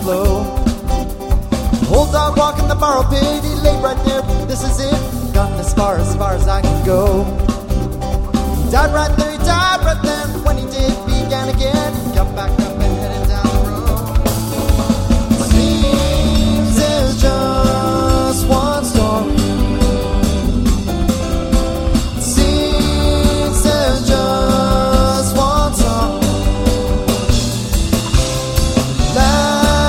flow. Old dog walking the borrow pit, he laid right there. This is it, gotten as far as I can go. He died right